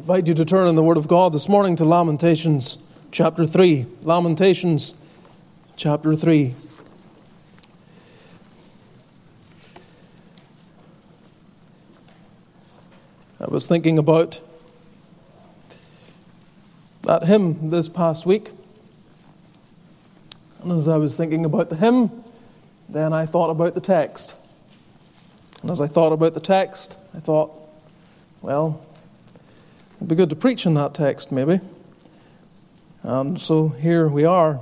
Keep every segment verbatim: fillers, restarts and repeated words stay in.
invite you to turn in the Word of God this morning to Lamentations chapter three. Lamentations chapter three. I was thinking about that hymn this past week. And as I was thinking about the hymn, then I thought about the text. And as I thought about the text, I thought, well, it'd be good to preach in that text, maybe. And so here we are.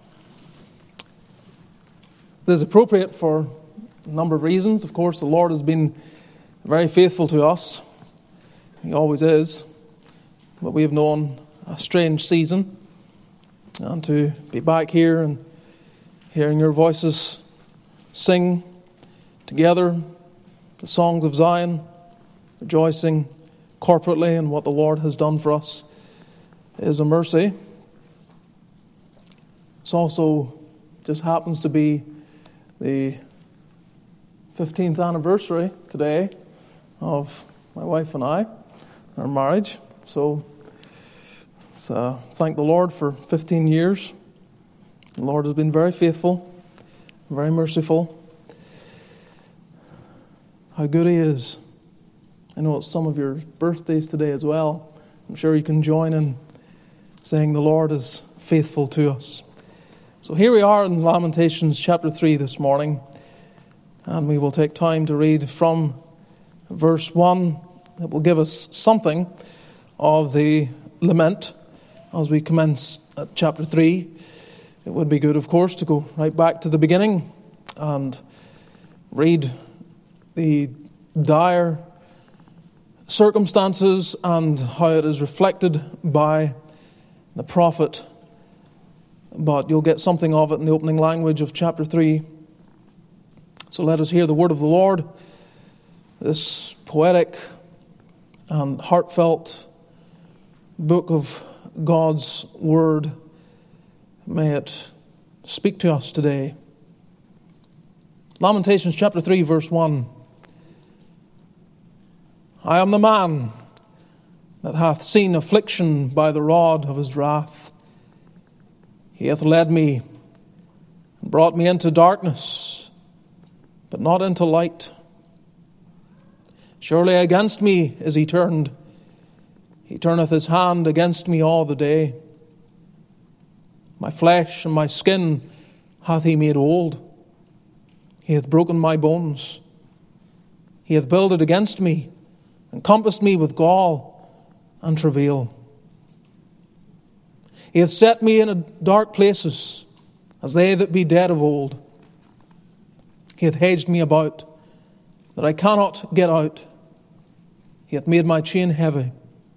This is appropriate for a number of reasons. Of course, the Lord has been very faithful to us. He always is. But we have known a strange season. And to be back here and hearing your voices sing together the songs of Zion, rejoicing corporately in what the Lord has done for us, is a mercy. It also just happens to be the fifteenth anniversary today of my wife and I, our marriage. So uh, thank the Lord for fifteen years. The Lord has been very faithful, very merciful. How good He is. I know it's some of your birthdays today as well. I'm sure you can join in saying the Lord is faithful to us. So here we are in Lamentations chapter three this morning. And we will take time to read from verse one. That will give us something of the lament as we commence at chapter three. It would be good, of course, to go right back to the beginning and read the dire circumstances and how it is reflected by the prophet. But you'll get something of it in the opening language of chapter three. So let us hear the word of the Lord, this poetic and heartfelt book of God's word. May it speak to us today. Lamentations chapter three, verse one. I am the man that hath seen affliction by the rod of His wrath. He hath led me and brought me into darkness, but not into light. Surely against me is He turned. He turneth His hand against me all the day. My flesh and my skin hath He made old. He hath broken my bones. He hath builded against me, and compassed me with gall and travail. He hath set me in a dark places, as they that be dead of old. He hath hedged me about, that I cannot get out. He hath made my chain heavy.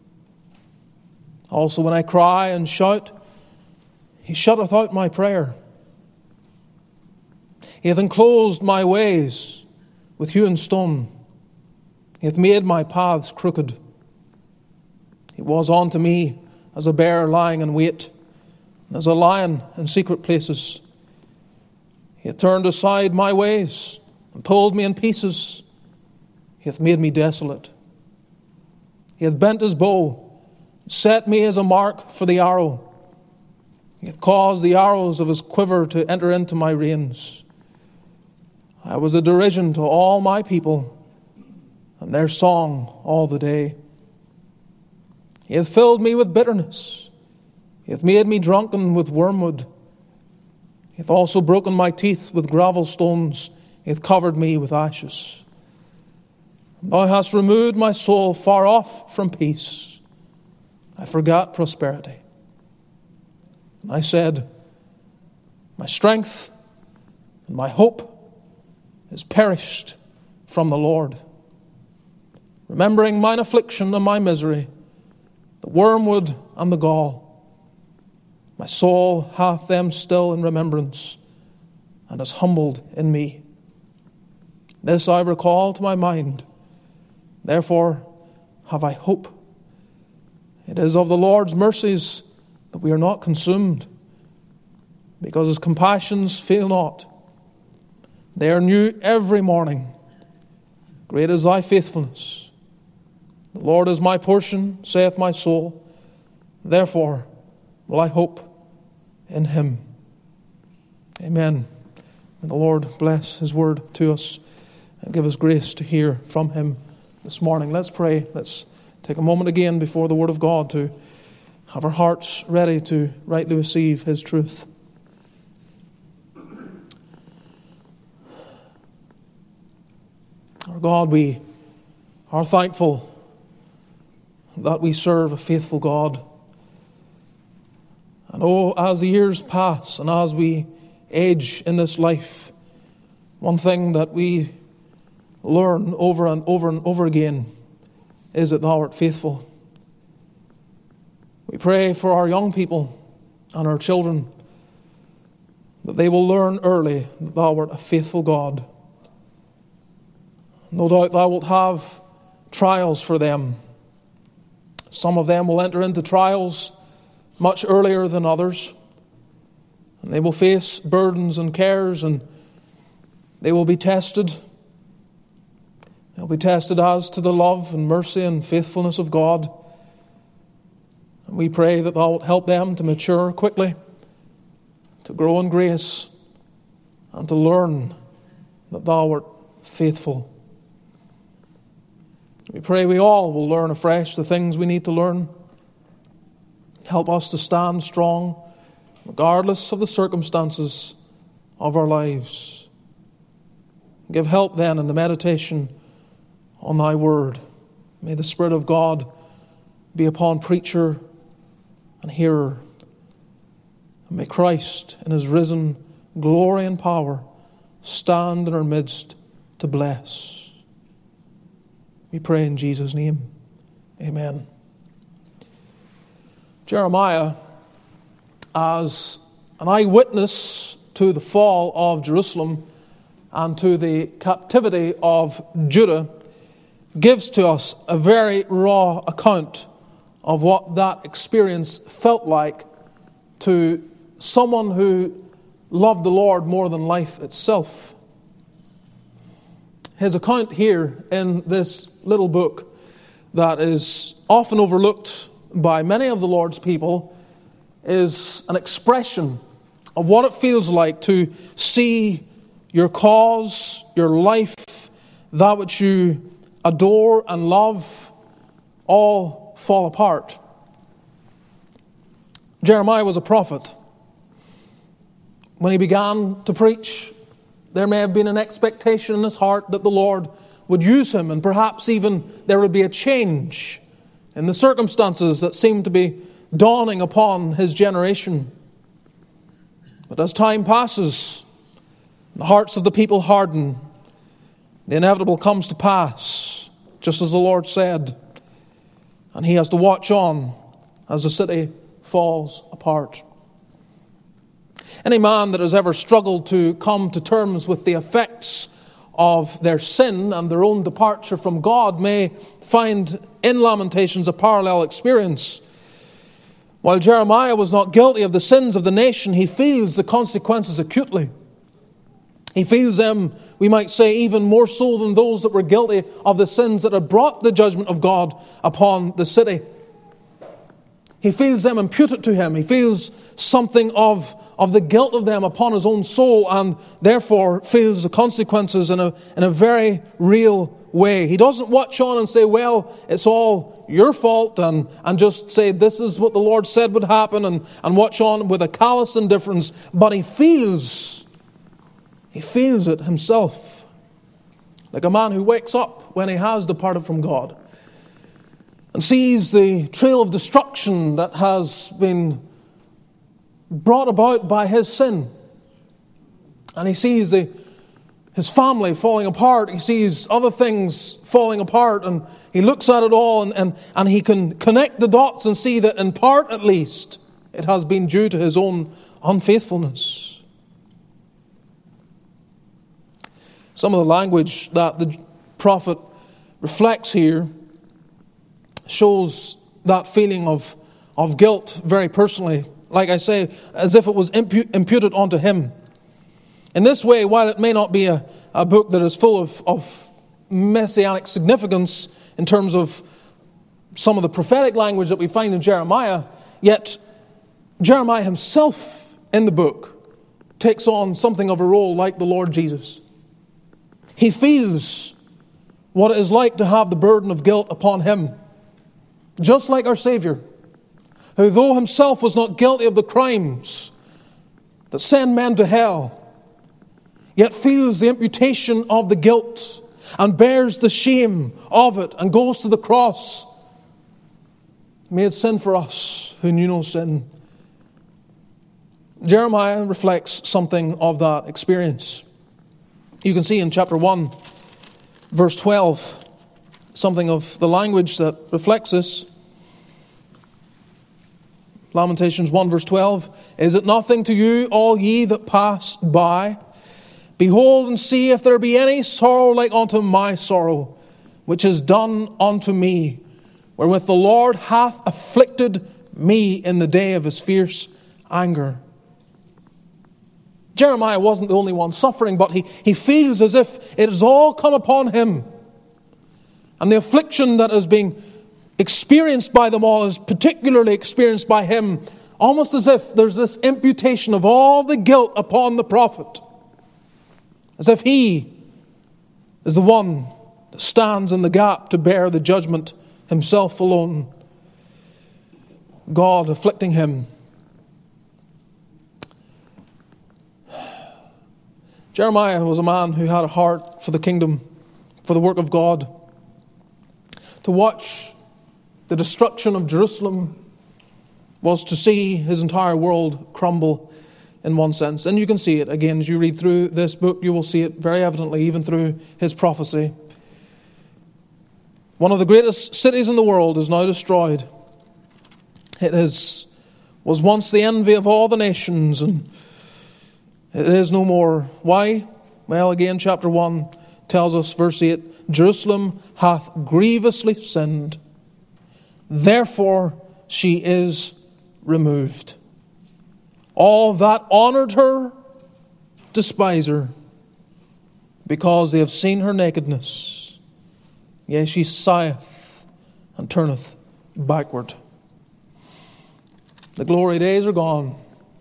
Also when I cry and shout, He shutteth out my prayer. He hath enclosed my ways with hewn stone. He hath made my paths crooked. He was unto me as a bear lying in wait, and as a lion in secret places. He hath turned aside my ways, and pulled me in pieces. He hath made me desolate. He hath bent His bow, and set me as a mark for the arrow. He hath caused the arrows of His quiver to enter into my reins. I was a derision to all my people, and their song all the day. He hath filled me with bitterness. He hath made me drunken with wormwood. He hath also broken my teeth with gravel stones. He hath covered me with ashes. Thou hast removed my soul far off from peace. I forgot prosperity. And I said, my strength and my hope is perished from the Lord. Remembering mine affliction and my misery, the wormwood and the gall, my soul hath them still in remembrance, and is humbled in me. This I recall to my mind, therefore have I hope. It is of the Lord's mercies that we are not consumed, because His compassions fail not. They are new every morning. Great is Thy faithfulness. The Lord is my portion, saith my soul. Therefore will I hope in him. Amen. May the Lord bless his word to us and give us grace to hear from him this morning. Let's pray. Let's take a moment again before the word of God to have our hearts ready to rightly receive his truth. Our God, we are thankful that we serve a faithful God. And oh, as the years pass and as we age in this life, one thing that we learn over and over and over again is that thou art faithful. We pray for our young people and our children that they will learn early that thou art a faithful God. No doubt thou wilt have trials for them. Some of them will enter into trials much earlier than others. And they will face burdens and cares, and they will be tested. They'll be tested as to the love and mercy and faithfulness of God. And we pray that thou wilt help them to mature quickly, to grow in grace, and to learn that thou art faithful. We pray we all will learn afresh the things we need to learn. Help us to stand strong, regardless of the circumstances of our lives. Give help then in the meditation on thy word. May the Spirit of God be upon preacher and hearer. And may Christ in his risen glory and power stand in our midst to bless. We pray in Jesus' name. Amen. Jeremiah, as an eyewitness to the fall of Jerusalem and to the captivity of Judah, gives to us a very raw account of what that experience felt like to someone who loved the Lord more than life itself. His account here in this little book that is often overlooked by many of the Lord's people is an expression of what it feels like to see your cause, your life, that which you adore and love, all fall apart. Jeremiah was a prophet. When he began to preach, there may have been an expectation in his heart that the Lord would use him, and perhaps even there would be a change in the circumstances that seemed to be dawning upon his generation. But as time passes, the hearts of the people harden. The inevitable comes to pass, just as the Lord said, and he has to watch on as the city falls apart. Any man that has ever struggled to come to terms with the effects of their sin and their own departure from God may find in Lamentations a parallel experience. While Jeremiah was not guilty of the sins of the nation, he feels the consequences acutely. He feels them, we might say, even more so than those that were guilty of the sins that had brought the judgment of God upon the city. He feels them imputed to him. He feels something of, of the guilt of them upon his own soul, and therefore feels the consequences in a, in a very real way. He doesn't watch on and say, well, it's all your fault, and, and just say, this is what the Lord said would happen, and, and watch on with a callous indifference. But he feels, he feels it himself, like a man who wakes up when he has departed from God and sees the trail of destruction that has been brought about by his sin. And he sees the, his family falling apart. He sees other things falling apart. And he looks at it all and, and, and he can connect the dots and see that in part at least it has been due to his own unfaithfulness. Some of the language that the prophet reflects here shows that feeling of, of guilt very personally, like I say, as if it was impu- imputed onto him. In this way, while it may not be a, a book that is full of, of messianic significance in terms of some of the prophetic language that we find in Jeremiah, yet Jeremiah himself in the book takes on something of a role like the Lord Jesus. He feels what it is like to have the burden of guilt upon him, just like our Savior, who though himself was not guilty of the crimes that send men to hell, yet feels the imputation of the guilt and bears the shame of it and goes to the cross, made sin for us who knew no sin. Jeremiah reflects something of that experience. You can see in chapter one, verse twelve, something of the language that reflects this. Lamentations one, verse twelve, "Is it nothing to you, all ye that pass by? Behold and see if there be any sorrow like unto my sorrow, which is done unto me, wherewith the Lord hath afflicted me in the day of his fierce anger." Jeremiah wasn't the only one suffering, but he, he feels as if it has all come upon him. And the affliction that is being experienced by them all is particularly experienced by him, almost as if there's this imputation of all the guilt upon the prophet. As if he is the one that stands in the gap to bear the judgment himself alone. God afflicting him. Jeremiah was a man who had a heart for the kingdom, for the work of God. To watch the destruction of Jerusalem was to see his entire world crumble in one sense. And you can see it again as you read through this book. You will see it very evidently even through his prophecy. One of the greatest cities in the world is now destroyed. It is, was once the envy of all the nations, and it is no more. Why? Well, again, chapter one tells us, verse eight, "Jerusalem hath grievously sinned, therefore she is removed. All that honoured her despise her, because they have seen her nakedness. Yea, she sigheth and turneth backward." The glory days are gone,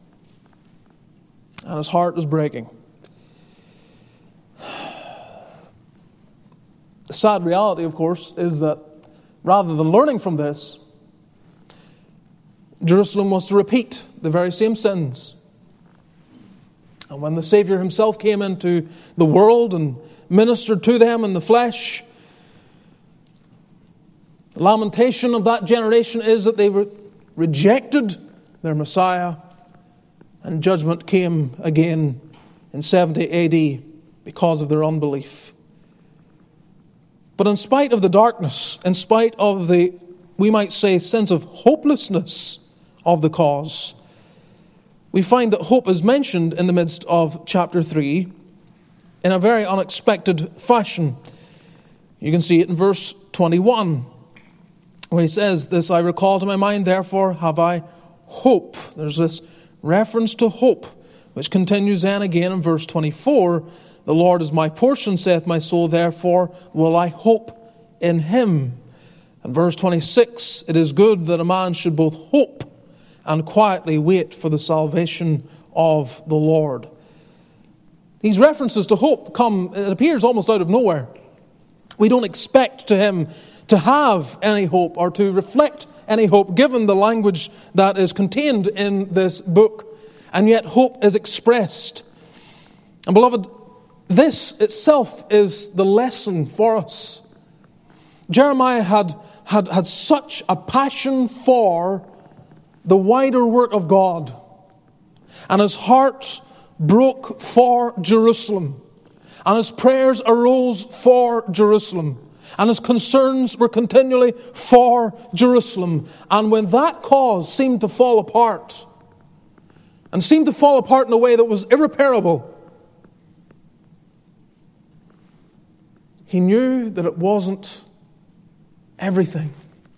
and his heart is breaking. The sad reality, of course, is that rather than learning from this, Jerusalem was to repeat the very same sins. And when the Savior himself came into the world and ministered to them in the flesh, the lamentation of that generation is that they re- rejected their Messiah, and judgment came again in seventy A D because of their unbelief. But in spite of the darkness, in spite of the, we might say, sense of hopelessness of the cause, we find that hope is mentioned in the midst of chapter three in a very unexpected fashion. You can see it in verse twenty-one, where he says, "This I recall to my mind, therefore have I hope." There's this reference to hope, which continues then again in verse twenty-four. "The Lord is my portion, saith my soul, therefore will I hope in him." And verse twenty-six, "It is good that a man should both hope and quietly wait for the salvation of the Lord." These references to hope come, it appears, almost out of nowhere. We don't expect to him to have any hope or to reflect any hope, given the language that is contained in this book. And yet hope is expressed. And beloved, this itself is the lesson for us. Jeremiah had, had, had such a passion for the wider work of God, and his heart broke for Jerusalem, and his prayers arose for Jerusalem, and his concerns were continually for Jerusalem. And when that cause seemed to fall apart, and seemed to fall apart in a way that was irreparable, he knew that it wasn't everything.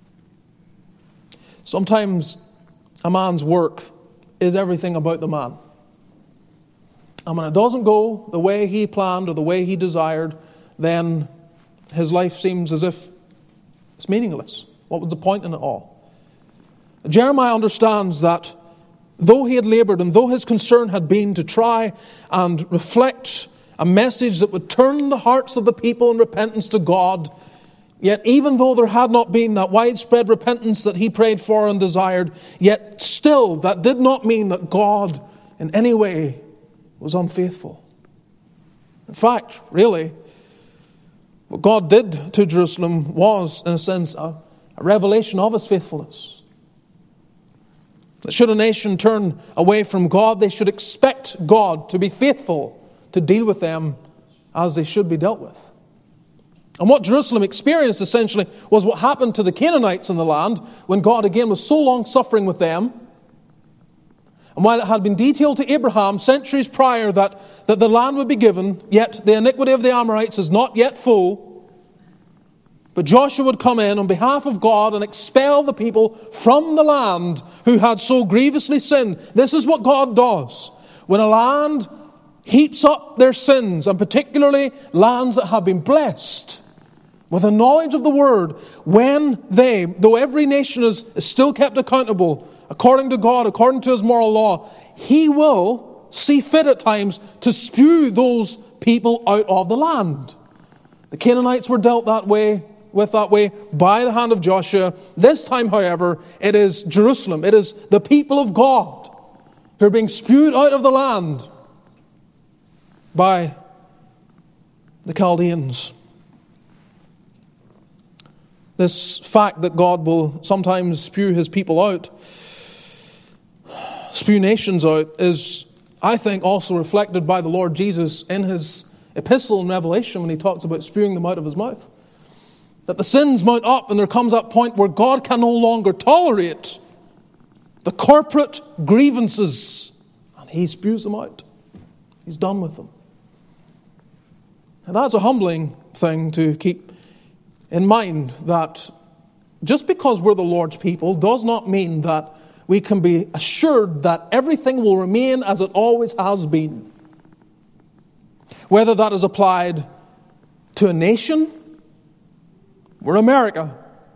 Sometimes a man's work is everything about the man. And when it doesn't go the way he planned or the way he desired, then his life seems as if it's meaningless. What was the point in it all? Jeremiah understands that though he had labored and though his concern had been to try and reflect a message that would turn the hearts of the people in repentance to God, yet even though there had not been that widespread repentance that he prayed for and desired, yet still that did not mean that God in any way was unfaithful. In fact, really, what God did to Jerusalem was, in a sense, a, a revelation of his faithfulness. That should a nation turn away from God, they should expect God to be faithful to deal with them as they should be dealt with. And what Jerusalem experienced essentially was what happened to the Canaanites in the land when God again was so long suffering with them. And while it had been detailed to Abraham centuries prior that, that the land would be given, yet the iniquity of the Amorites is not yet full, but Joshua would come in on behalf of God and expel the people from the land who had so grievously sinned. This is what God does. When a land heaps up their sins, and particularly lands that have been blessed with a knowledge of the Word, when they, though every nation is, is still kept accountable according to God, according to His moral law, He will see fit at times to spew those people out of the land. The Canaanites were dealt that way, with that way by the hand of Joshua. This time, however, it is Jerusalem. It is the people of God who are being spewed out of the land by the Chaldeans. This fact that God will sometimes spew His people out, spew nations out, is, I think, also reflected by the Lord Jesus in His epistle in Revelation when He talks about spewing them out of His mouth. That the sins mount up and there comes that point where God can no longer tolerate the corporate grievances and He spews them out. He's done with them. And that's a humbling thing to keep in mind, that just because we're the Lord's people does not mean that we can be assured that everything will remain as it always has been. Whether that is applied to a nation, we're America.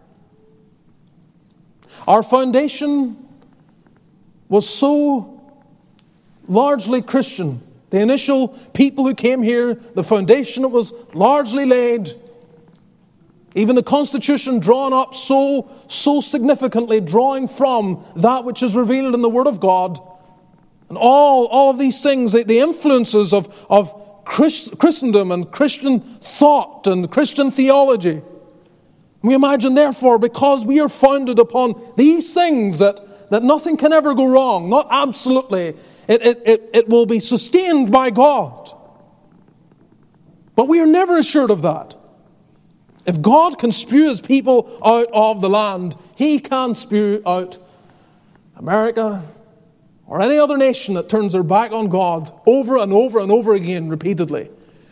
Our foundation was so largely Christian. The initial people who came here, the foundation was largely laid. Even the Constitution drawn up so, so significantly, drawing from that which is revealed in the Word of God. And all, all of these things, the, the influences of, of Christ, Christendom and Christian thought and Christian theology. We imagine, therefore, because we are founded upon these things, that, that nothing can ever go wrong. Not absolutely. It, it, it, it will be sustained by God. But we are never assured of that. If God can spew His people out of the land, He can spew out America or any other nation that turns their back on God over and over and over again repeatedly.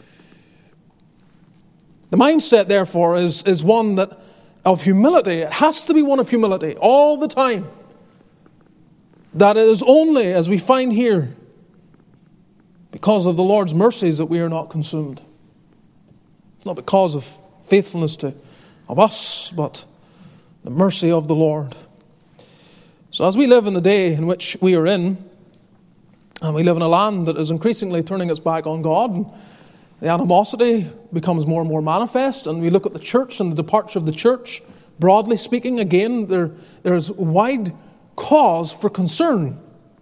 The mindset, therefore, is, is one that of humility. It has to be one of humility all the time. That it is only, as we find here, because of the Lord's mercies that we are not consumed. It's not because of faithfulness to of us, but the mercy of the Lord. So as we live in the day in which we are in, and we live in a land that is increasingly turning its back on God, and the animosity becomes more and more manifest, and we look at the church and the departure of the church, broadly speaking, again, there, there's wide cause for concern.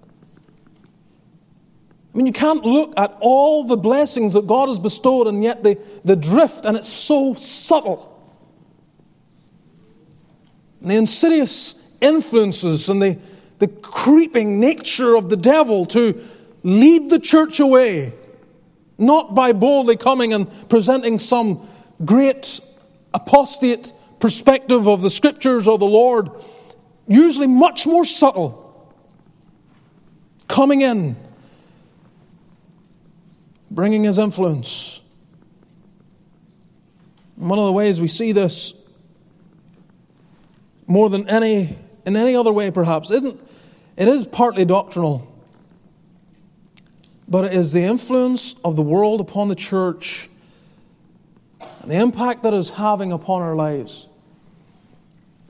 I mean, you can't look at all the blessings that God has bestowed, and yet the, the drift, and it's so subtle. And the insidious influences and the, the creeping nature of the devil to lead the church away, not by boldly coming and presenting some great apostate perspective of the Scriptures or the Lord, usually much more subtle, coming in, bringing his influence. And one of the ways we see this more than any in any other way perhaps isn't it is partly doctrinal, but it is the influence of the world upon the church and the impact that it is having upon our lives.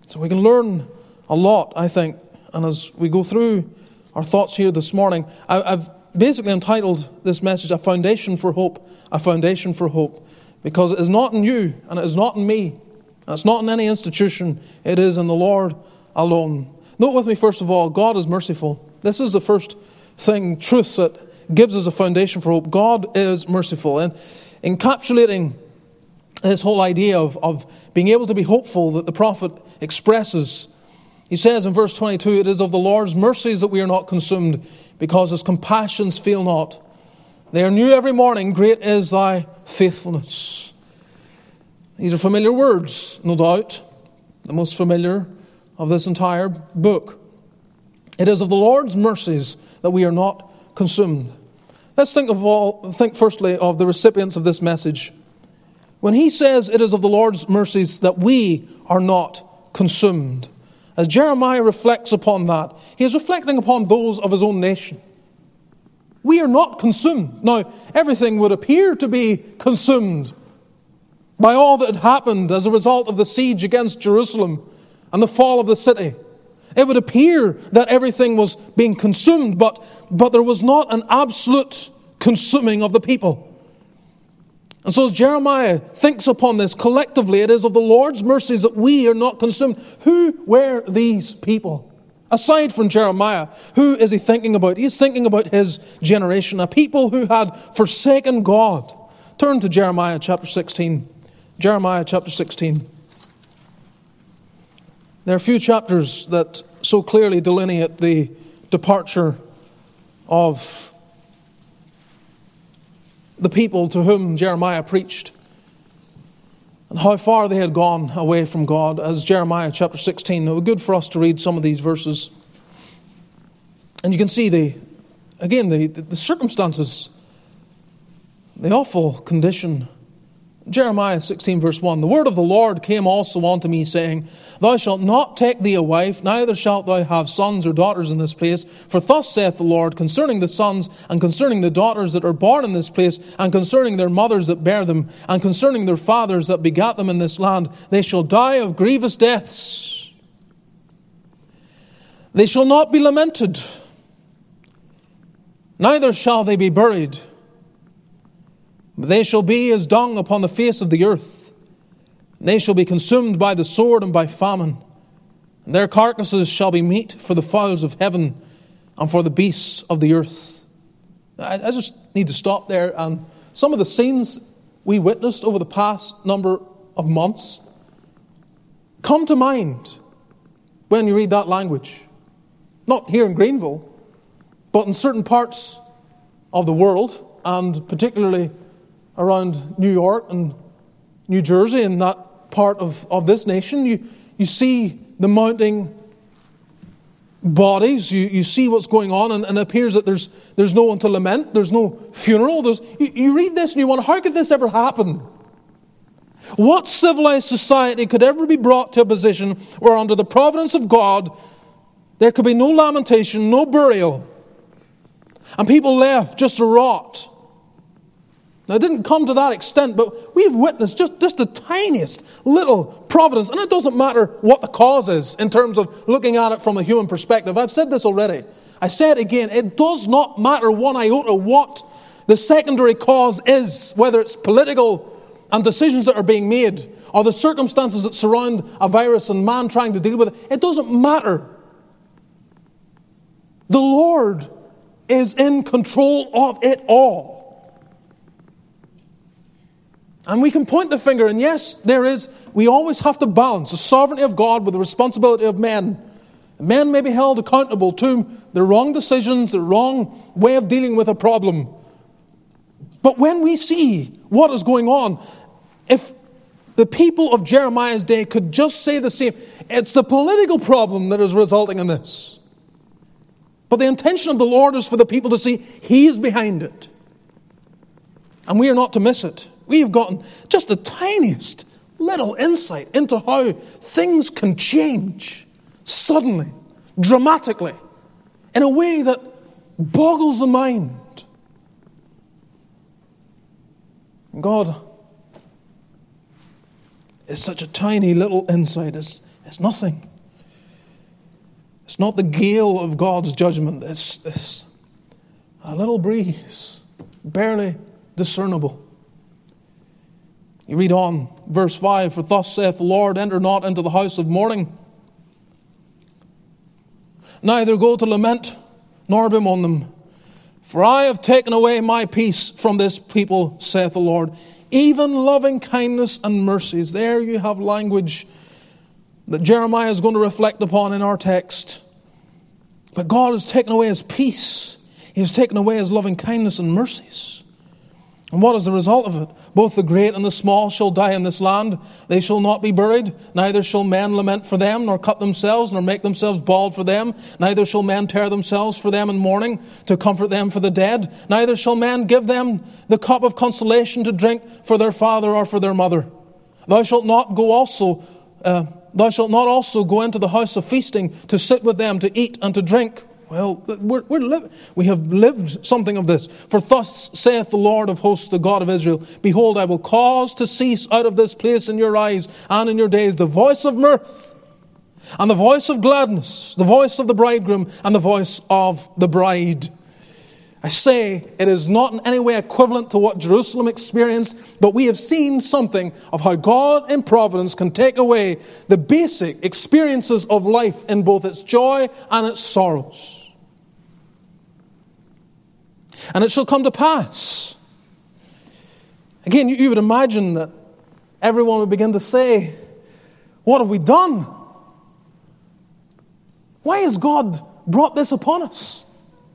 So we can learn a lot, I think. And as we go through our thoughts here this morning, I, I've basically entitled this message, A Foundation for Hope. A Foundation for Hope. Because it is not in you, and it is not in me, and it's not in any institution. It is in the Lord alone. Note with me, first of all, God is merciful. This is the first thing, truth that gives us a foundation for hope. God is merciful. And encapsulating this whole idea of, of being able to be hopeful that the prophet expresses, he says in verse twenty-two, it is of the Lord's mercies that we are not consumed, because his compassions fail not. They are new every morning. Great is thy faithfulness. These are familiar words, no doubt. The most familiar of this entire book. It is of the Lord's mercies that we are not consumed. Let's think of all. Think firstly of the recipients of this message. When he says it is of the Lord's mercies that we are not consumed, as Jeremiah reflects upon that, he is reflecting upon those of his own nation. We are not consumed. Now, everything would appear to be consumed by all that had happened as a result of the siege against Jerusalem and the fall of the city. It would appear that everything was being consumed, but, but there was not an absolute consuming of the people. And so as Jeremiah thinks upon this collectively, it is of the Lord's mercies that we are not consumed. Who were these people? Aside from Jeremiah, who is he thinking about? He's thinking about his generation, a people who had forsaken God. Turn to Jeremiah chapter sixteen. Jeremiah chapter sixteen. There are a few chapters that so clearly delineate the departure of the people to whom Jeremiah preached and how far they had gone away from God, as Jeremiah chapter sixteen. It would be good for us to read some of these verses. And you can see, the again, the, the circumstances, the awful condition. Jeremiah sixteen verse one, the word of the Lord came also unto me, saying, Thou shalt not take thee a wife, neither shalt thou have sons or daughters in this place. For thus saith the Lord, concerning the sons and concerning the daughters that are born in this place, and concerning their mothers that bear them, and concerning their fathers that begat them in this land, they shall die of grievous deaths. They shall not be lamented, neither shall they be buried. They shall be as dung upon the face of the earth. They shall be consumed by the sword and by famine. And their carcasses shall be meat for the fowls of heaven and for the beasts of the earth. I, I just need to stop there. And some of the scenes we witnessed over the past number of months come to mind when you read that language. Not here in Greenville, but in certain parts of the world, and particularly around New York and New Jersey and that part of, of this nation. You, you see the mounting bodies. You, you see what's going on, and, and it appears that there's, there's no one to lament. There's no funeral. There's, you, you read this and you wonder, how could this ever happen? What civilized society could ever be brought to a position where under the providence of God there could be no lamentation, no burial, and people left just to rot? Now, it didn't come to that extent, but we've witnessed just, just the tiniest little providence. And it doesn't matter what the cause is in terms of looking at it from a human perspective. I've said this already. I say it again. It does not matter one iota what the secondary cause is, whether it's political and decisions that are being made, or the circumstances that surround a virus and man trying to deal with it. It doesn't matter. The Lord is in control of it all. And we can point the finger, and yes, there is, we always have to balance the sovereignty of God with the responsibility of men. Men may be held accountable to their wrong decisions, their wrong way of dealing with a problem. But when we see what is going on, if the people of Jeremiah's day could just say the same, it's the political problem that is resulting in this. But the intention of the Lord is for the people to see He is behind it. And we are not to miss it. We've gotten just the tiniest little insight into how things can change suddenly, dramatically, in a way that boggles the mind. God is such a tiny little insight. It's, It's nothing. It's not the gale of God's judgment. It's, it's a little breeze, barely discernible. You read on, verse five, for thus saith the Lord, enter not into the house of mourning, neither go to lament, nor bemoan them. For I have taken away my peace from this people, saith the Lord, even loving kindness and mercies. There you have language that Jeremiah is going to reflect upon in our text. But God has taken away His peace. He has taken away His loving kindness and mercies. And what is the result of it? Both the great and the small shall die in this land. They shall not be buried. Neither shall men lament for them, nor cut themselves, nor make themselves bald for them. Neither shall men tear themselves for them in mourning, to comfort them for the dead. Neither shall men give them the cup of consolation to drink for their father or for their mother. Thou shalt not go also, uh, thou shalt not also go into the house of feasting to sit with them to eat and to drink. Well, we're, we're li- we have lived something of this. For thus saith the Lord of hosts, the God of Israel, behold, I will cause to cease out of this place in your eyes and in your days the voice of mirth and the voice of gladness, the voice of the bridegroom and the voice of the bride. I say it is not in any way equivalent to what Jerusalem experienced, but we have seen something of how God in providence can take away the basic experiences of life in both its joy and its sorrows. And it shall come to pass. Again, you, you would imagine that everyone would begin to say, what have we done? Why has God brought this upon us?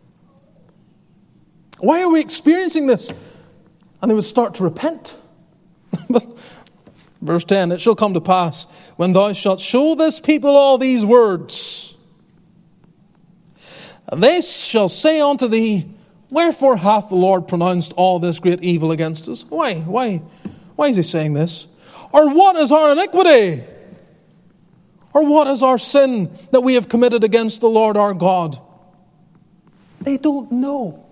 Why are we experiencing this? And they would start to repent. Verse ten, it shall come to pass, when thou shalt show this people all these words, and they shall say unto thee, wherefore hath the Lord pronounced all this great evil against us? Why? Why? Why is He saying this? Or what is our iniquity? Or what is our sin that we have committed against the Lord our God? They don't know.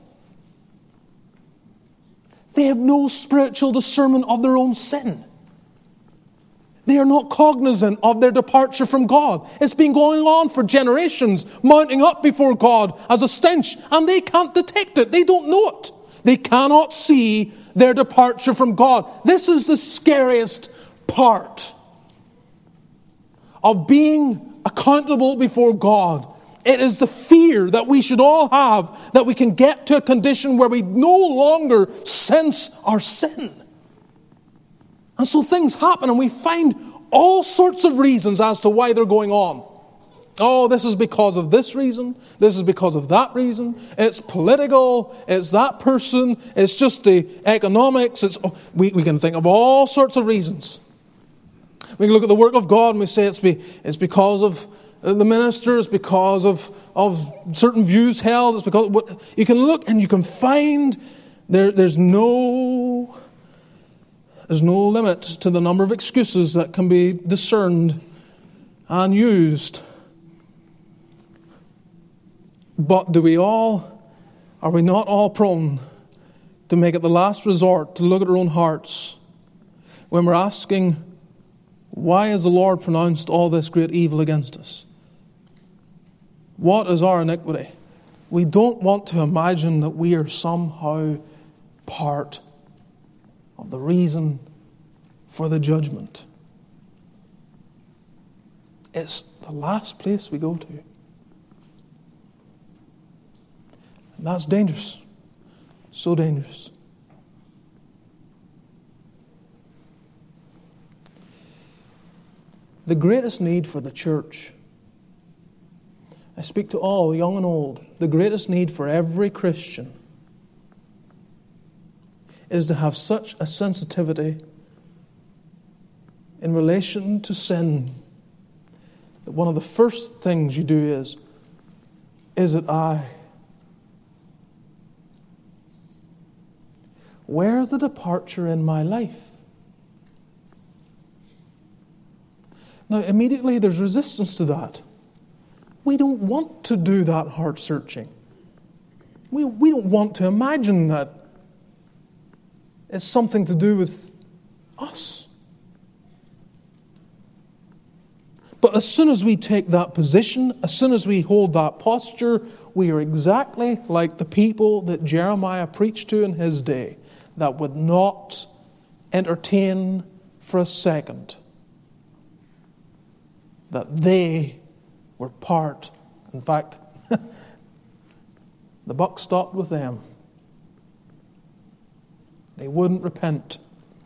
They have no spiritual discernment of their own sin. They are not cognizant of their departure from God. It's been going on for generations, mounting up before God as a stench, and they can't detect it. They don't know it. They cannot see their departure from God. This is the scariest part of being accountable before God. It is the fear that we should all have, that we can get to a condition where we no longer sense our sin. And so things happen and we find all sorts of reasons as to why they're going on. Oh, this is because of this reason. This is because of that reason. It's political. It's that person. It's just the economics. It's we, we can think of all sorts of reasons. We can look at the work of God and we say it's, be, it's because of the minister. It's because of, of certain views held. It's because what you can look and you can find there, there's no... There's no limit to the number of excuses that can be discerned and used. But do we all, are we not all prone to make it the last resort to look at our own hearts when we're asking, why has the Lord pronounced all this great evil against us? What is our iniquity? We don't want to imagine that we are somehow part of the reason for the judgment. It's the last place we go to. And that's dangerous. So dangerous. The greatest need for the church, I speak to all, young and old, the greatest need for every Christian is to have such a sensitivity in relation to sin that one of the first things you do is, is it I? Where's the departure in my life? Now, immediately there's resistance to that. We don't want to do that heart searching. We, we don't want to imagine that it's something to do with us. But as soon as we take that position, as soon as we hold that posture, we are exactly like the people that Jeremiah preached to in his day, that would not entertain for a second that they were part. In fact, the buck stopped with them. They wouldn't repent.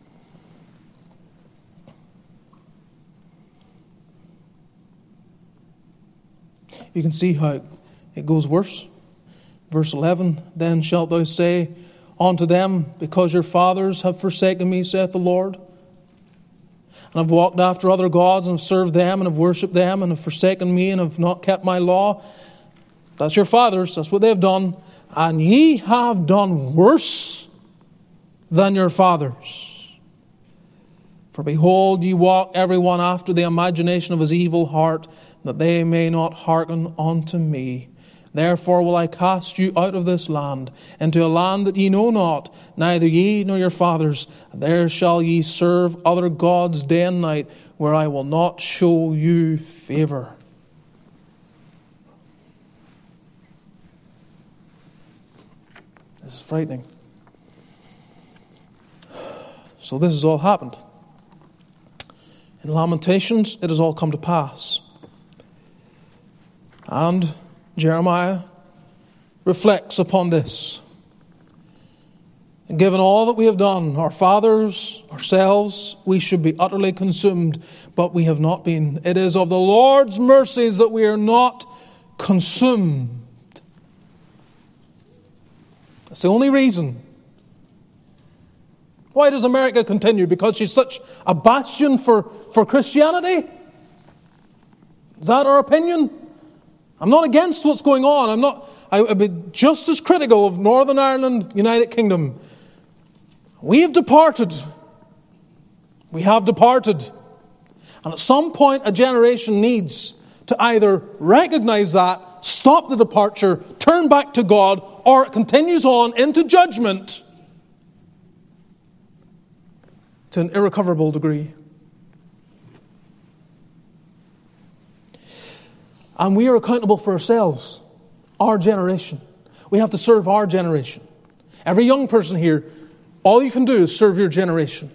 You can see how it goes worse. Verse eleven, then shalt thou say unto them, because your fathers have forsaken me, saith the Lord, and have walked after other gods, and have served them, and have worshipped them, and have forsaken me, and have not kept my law. That's your fathers, that's what they have done. And ye have done worse than your fathers. For behold, ye walk every one after the imagination of his evil heart, that they may not hearken unto me. Therefore will I cast you out of this land, into a land that ye know not, neither ye nor your fathers. And there shall ye serve other gods day and night, where I will not show you favor. This is frightening. So this has all happened. In Lamentations, it has all come to pass. And Jeremiah reflects upon this. And given all that we have done, our fathers, ourselves, we should be utterly consumed, but we have not been. It is of the Lord's mercies that we are not consumed. That's the only reason. Why does America continue? Because she's such a bastion for, for Christianity? Is that our opinion? I'm not against what's going on. I'm not. I would be just as critical of Northern Ireland, United Kingdom. We have departed. We have departed. And at some point, a generation needs to either recognize that, stop the departure, turn back to God, or it continues on into judgment to an irrecoverable degree. And we are accountable for ourselves, our generation. We have to serve our generation. Every young person here, all you can do is serve your generation.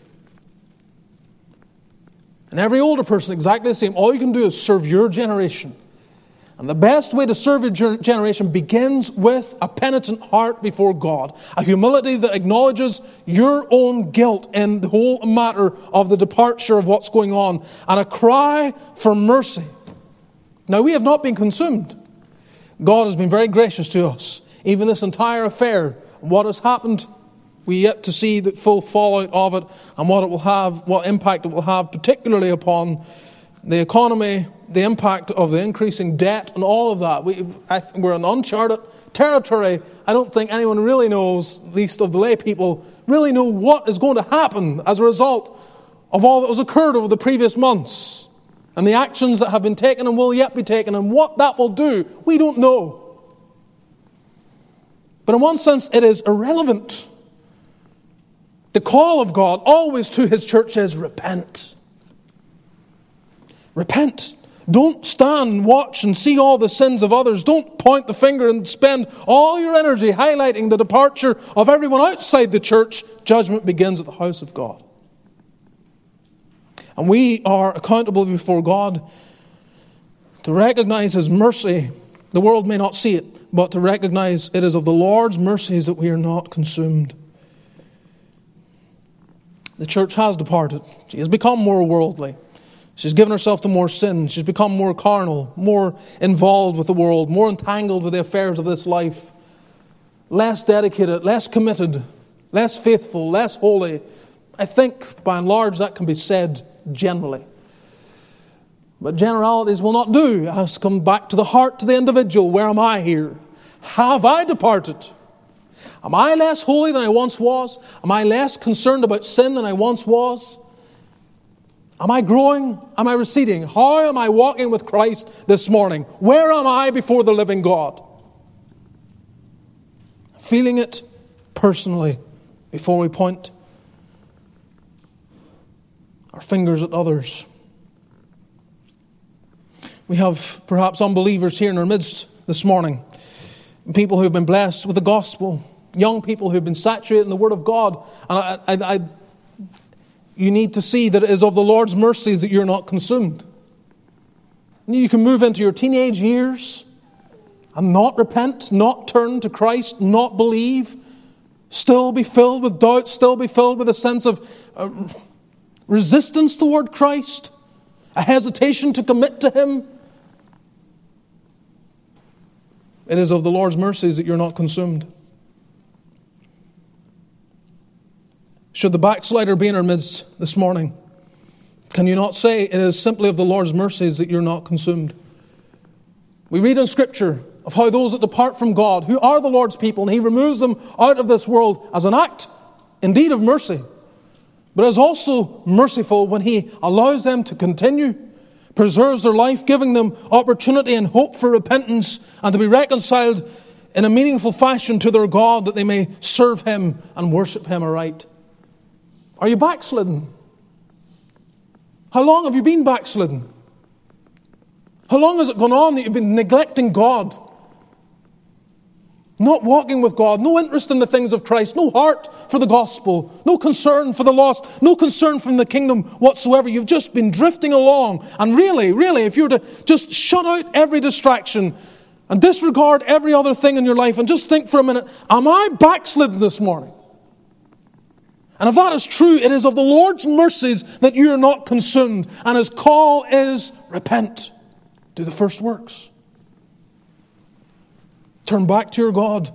And every older person, exactly the same. All you can do is serve your generation. And the best way to serve your generation begins with a penitent heart before God. A humility that acknowledges your own guilt in the whole matter of the departure of what's going on. And a cry for mercy. Now, we have not been consumed. God has been very gracious to us. Even this entire affair, what has happened, we yet to see the full fallout of it and what it will have, what impact it will have, particularly upon the economy, the impact of the increasing debt and all of that. We, I, we're in uncharted territory. I don't think anyone really knows, least of the lay people, really know what is going to happen as a result of all that has occurred over the previous months. And the actions that have been taken and will yet be taken, and what that will do, we don't know. But in one sense, it is irrelevant. The call of God always to His church is repent. Repent. Don't stand and watch and see all the sins of others. Don't point the finger and spend all your energy highlighting the departure of everyone outside the church. Judgment begins at the house of God. And we are accountable before God to recognize His mercy. The world may not see it, but to recognize it is of the Lord's mercies that we are not consumed. The church has departed. She has become more worldly. She's given herself to more sin. She's become more carnal, more involved with the world, more entangled with the affairs of this life, less dedicated, less committed, less faithful, less holy. I think, by and large, that can be said generally. But generalities will not do. It has to come back to the heart, to the individual. Where am I here? Have I departed? Am I less holy than I once was? Am I less concerned about sin than I once was? Am I growing? Am I receding? How am I walking with Christ this morning? Where am I before the living God? Feeling it personally before we point our fingers at others. We have perhaps unbelievers here in our midst this morning. People who have been blessed with the gospel. Young people who have been saturated in the Word of God. And I, I, I, you need to see that it is of the Lord's mercies that you're not consumed. You can move into your teenage years and not repent, not turn to Christ, not believe, still be filled with doubt, still be filled with a sense of uh, resistance toward Christ, a hesitation to commit to Him. It is of the Lord's mercies that you're not consumed. Should the backslider be in our midst this morning, can you not say it is simply of the Lord's mercies that you're not consumed? We read in Scripture of how those that depart from God, who are the Lord's people, and He removes them out of this world as an act, indeed, of mercy, but is also merciful when He allows them to continue, preserves their life, giving them opportunity and hope for repentance and to be reconciled in a meaningful fashion to their God, that they may serve Him and worship Him aright. Are you backslidden? How long have you been backslidden? How long has it gone on that you've been neglecting God? Not walking with God, no interest in the things of Christ, no heart for the gospel, no concern for the lost, no concern from the kingdom whatsoever. You've just been drifting along. And really, really, if you were to just shut out every distraction and disregard every other thing in your life and just think for a minute, am I backslidden this morning? And if that is true, it is of the Lord's mercies that you are not consumed. And His call is repent. Do the first works. Turn back to your God.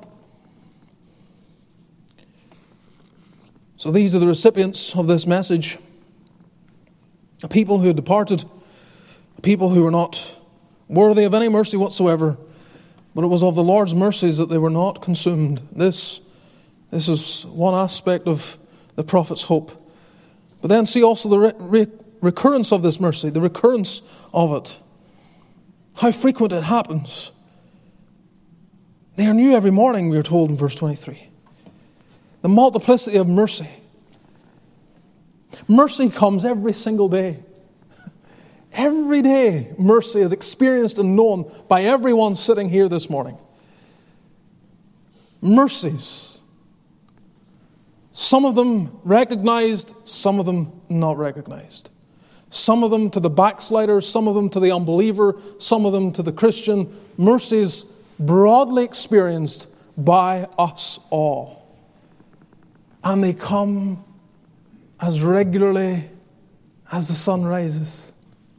So these are the recipients of this message. A people who had departed. A people who were not worthy of any mercy whatsoever. But it was of the Lord's mercies that they were not consumed. This, this is one aspect of the prophet's hope. But then see also the re- re- recurrence of this mercy. The recurrence of it. How frequent it happens. They are new every morning, we are told in verse twenty-three. The multiplicity of mercy. Mercy comes every single day. Every day, mercy is experienced and known by everyone sitting here this morning. Mercies. Some of them recognized, some of them not recognized. Some of them to the backslider, some of them to the unbeliever, some of them to the Christian. Mercies broadly experienced by us all. And they come as regularly as the sun rises.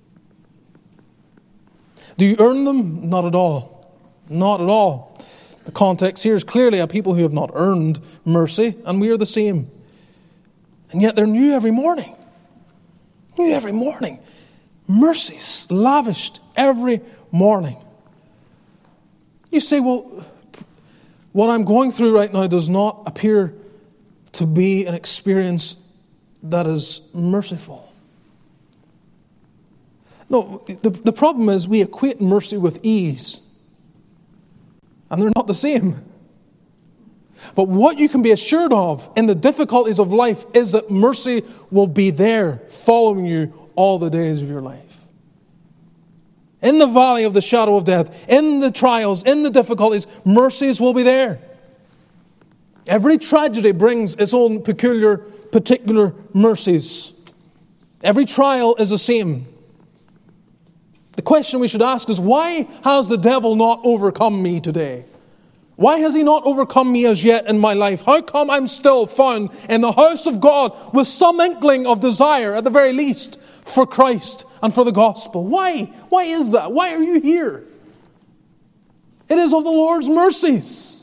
Do you earn them? Not at all. Not at all. The context here is clearly a people who have not earned mercy, and we are the same. And yet they're new every morning. New every morning. Mercies lavished every morning. You say, well, what I'm going through right now does not appear to be an experience that is merciful. No, the, the problem is we equate mercy with ease. And they're not the same. But what you can be assured of in the difficulties of life is that mercy will be there following you all the days of your life. In the valley of the shadow of death, in the trials, in the difficulties, mercies will be there. Every tragedy brings its own peculiar, particular mercies. Every trial is the same. The question we should ask is, why has the devil not overcome me today? Why has he not overcome me as yet in my life? How come I'm still found in the house of God with some inkling of desire, at the very least, for Christ and for the gospel? Why? Why is that? Why are you here? It is of the Lord's mercies.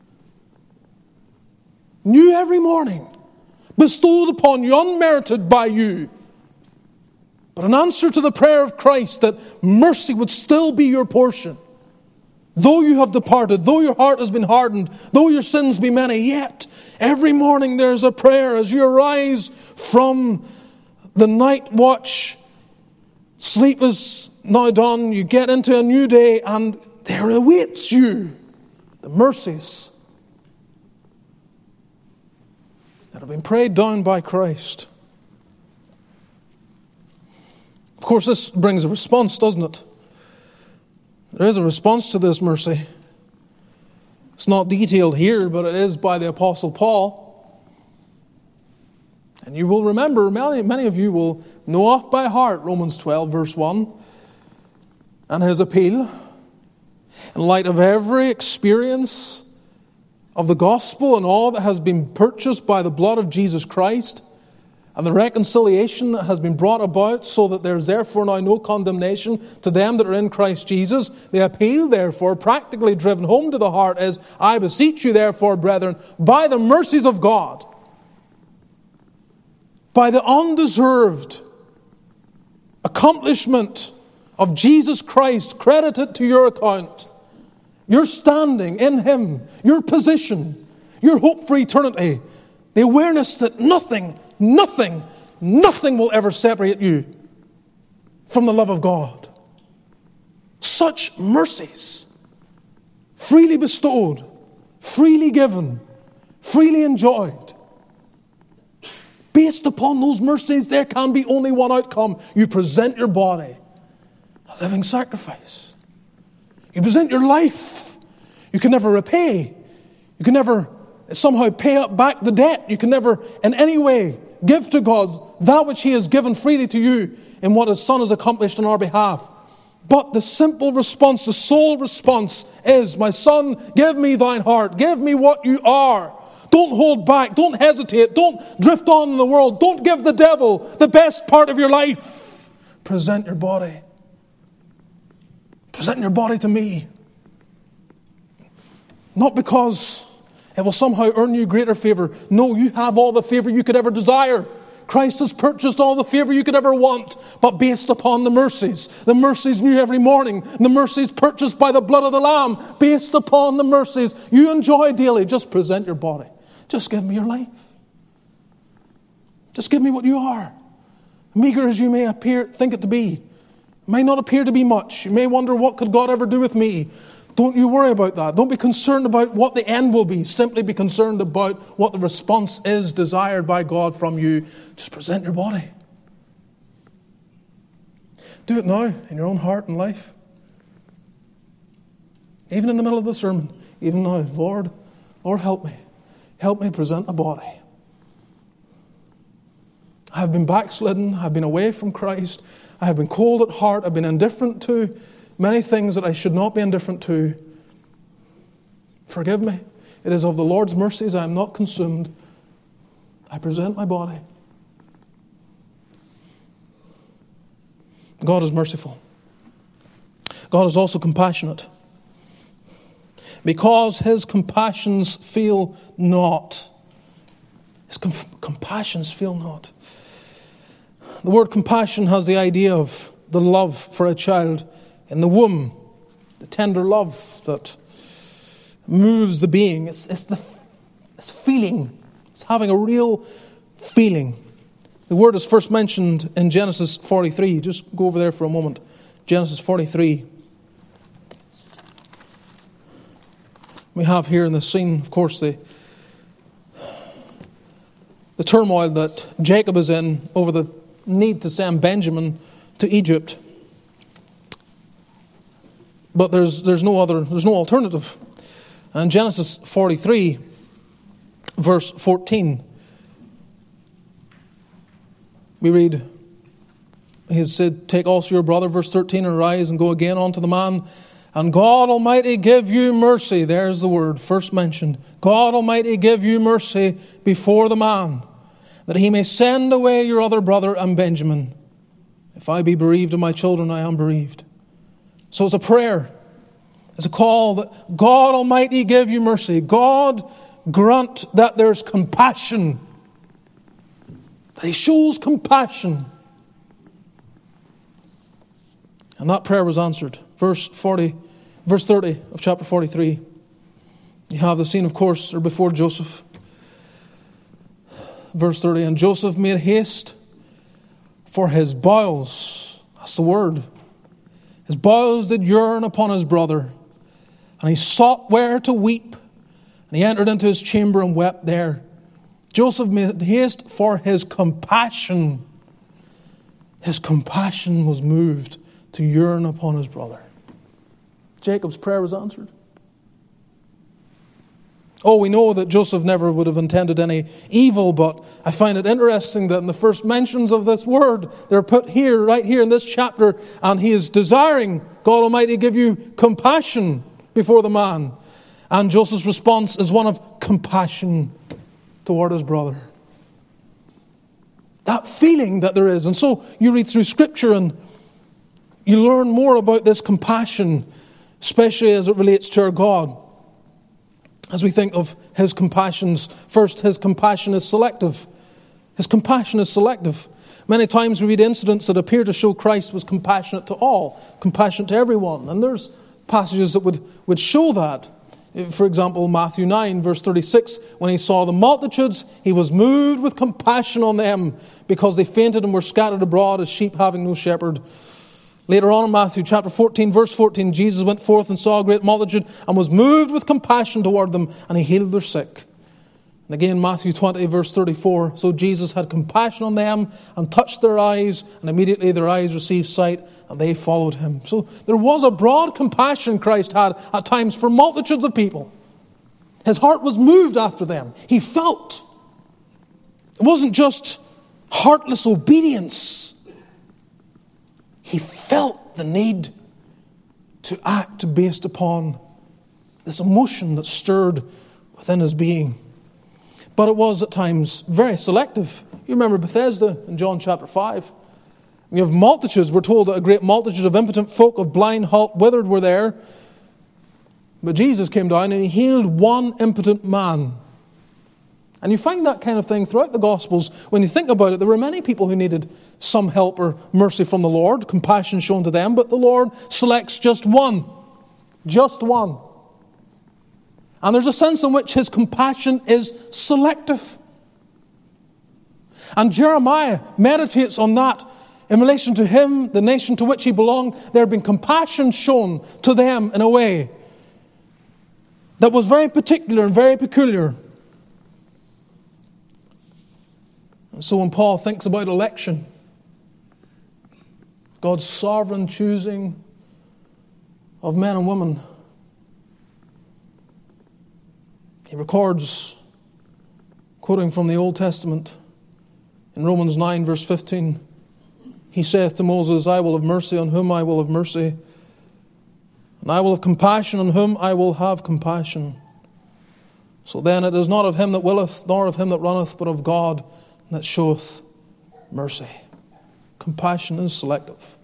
New every morning, bestowed upon you, unmerited by you. But an answer to the prayer of Christ that mercy would still be your portion. Though you have departed, though your heart has been hardened, though your sins be many, yet every morning there's a prayer as you arise from the night watch. Sleep is now done. You get into a new day and there awaits you the mercies that have been prayed down by Christ. Of course, this brings a response, doesn't it? There is a response to this mercy. It's not detailed here, but it is by the Apostle Paul. And you will remember, many, many of you will know off by heart Romans twelve, verse one, and his appeal. In light of every experience of the gospel and all that has been purchased by the blood of Jesus Christ, and the reconciliation that has been brought about, so that there is therefore now no condemnation to them that are in Christ Jesus. The appeal, therefore, practically driven home to the heart is, I beseech you, therefore, brethren, by the mercies of God, by the undeserved accomplishment of Jesus Christ credited to your account, your standing in Him, your position, your hope for eternity, the awareness that nothing Nothing, nothing will ever separate you from the love of God. Such mercies, freely bestowed, freely given, freely enjoyed. Based upon those mercies, there can be only one outcome. You present your body a living sacrifice. You present your life. You can never repay. You can never somehow pay up back the debt. You can never in any way give to God that which He has given freely to you in what His Son has accomplished on our behalf. But the simple response, the sole response is, my son, give me thine heart. Give me what you are. Don't hold back. Don't hesitate. Don't drift on in the world. Don't give the devil the best part of your life. Present your body. Present your body to me. Not because it will somehow earn you greater favor. No, you have all the favor you could ever desire. Christ has purchased all the favor you could ever want, but based upon the mercies. The mercies new every morning. The mercies purchased by the blood of the Lamb. Based upon the mercies you enjoy daily. Just present your body. Just give me your life. Just give me what you are. Meager as you may appear, think it to be. It may not appear to be much. You may wonder, what could God ever do with me? Don't you worry about that. Don't be concerned about what the end will be. Simply be concerned about what the response is desired by God from you. Just present your body. Do it now in your own heart and life. Even in the middle of the sermon. Even now, Lord, Lord, help me. Help me present a body. I have been backslidden. I have been away from Christ. I have been cold at heart. I've been indifferent to many things that I should not be indifferent to. Forgive me. It is of the Lord's mercies I am not consumed. I present my body. God is merciful. God is also compassionate. Because His compassions fail not. His com- compassions fail not. The word compassion has the idea of the love for a child in the womb, the tender love that moves the being. It's, it's the it's feeling. It's having a real feeling. The word is first mentioned in Genesis forty-three. Just go over there for a moment. Genesis forty-three. We have here in the scene, of course, the the turmoil that Jacob is in over the need to send Benjamin to Egypt. But there's there's no other, there's no alternative. And Genesis forty-three, verse fourteen, we read, He has said, take also your brother, verse thirteen, and rise and go again unto the man, and God Almighty give you mercy. There's the word first mentioned. God Almighty give you mercy before the man, that He may send away your other brother and Benjamin. If I be bereaved of my children, I am bereaved. So it's a prayer. It's a call that God Almighty give you mercy. God grant that there's compassion. That He shows compassion. And that prayer was answered. Verse forty, verse thirty of chapter forty-three. You have the scene, of course, or before Joseph. Verse thirty, and Joseph made haste for his bowels. That's the word. His bowels did yearn upon his brother. And he sought where to weep. And he entered into his chamber and wept there. Joseph made haste for his compassion. His compassion was moved to yearn upon his brother. Jacob's prayer was answered. Oh, we know that Joseph never would have intended any evil, but I find it interesting that in the first mentions of this word, they're put here, right here in this chapter, and he is desiring God Almighty to give you compassion before the man. And Joseph's response is one of compassion toward his brother. That feeling that there is. And so you read through Scripture and you learn more about this compassion, especially as it relates to our God. As we think of his compassions, first, his compassion is selective. His compassion is selective. Many times we read incidents that appear to show Christ was compassionate to all, compassionate to everyone. And there's passages that would, would show that. For example, Matthew nine, verse thirty-six, when he saw the multitudes, he was moved with compassion on them because they fainted and were scattered abroad as sheep having no shepherd. Later on in Matthew chapter fourteen, verse fourteen, Jesus went forth and saw a great multitude and was moved with compassion toward them, and he healed their sick. And again, Matthew twenty, verse thirty-four, so Jesus had compassion on them and touched their eyes, and immediately their eyes received sight, and they followed him. So there was a broad compassion Christ had at times for multitudes of people. His heart was moved after them. He felt. It wasn't just heartless obedience. He felt the need to act based upon this emotion that stirred within his being. But it was at times very selective. You remember Bethesda in John chapter five. We have multitudes. We're told that a great multitude of impotent folk, of blind, halt, withered were there. But Jesus came down and he healed one impotent man. And you find that kind of thing throughout the Gospels. When you think about it, there were many people who needed some help or mercy from the Lord, compassion shown to them, but the Lord selects just one. Just one. And there's a sense in which his compassion is selective. And Jeremiah meditates on that in relation to him, the nation to which he belonged. There had been compassion shown to them in a way that was very particular and very peculiar. And so when Paul thinks about election, God's sovereign choosing of men and women, he records, quoting from the Old Testament, in Romans nine, verse fifteen, he saith to Moses, I will have mercy on whom I will have mercy, and I will have compassion on whom I will have compassion. So then it is not of him that willeth, nor of him that runneth, but of God that showeth mercy. Compassion is selective.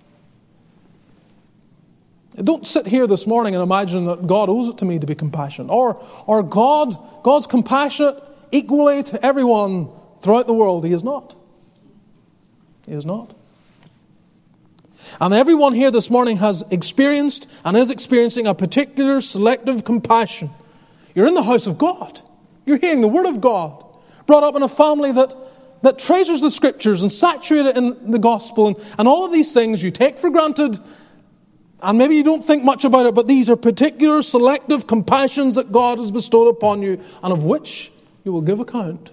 Don't sit here this morning and imagine that God owes it to me to be compassionate. Or, or God, God's compassionate equally to everyone throughout the world. He is not. He is not. And everyone here this morning has experienced and is experiencing a particular selective compassion. You're in the house of God. You're hearing the Word of God. Brought up in a family that that treasures the Scriptures and saturated in the gospel, and, and all of these things you take for granted, and maybe you don't think much about it, but these are particular selective compassions that God has bestowed upon you, and of which you will give account.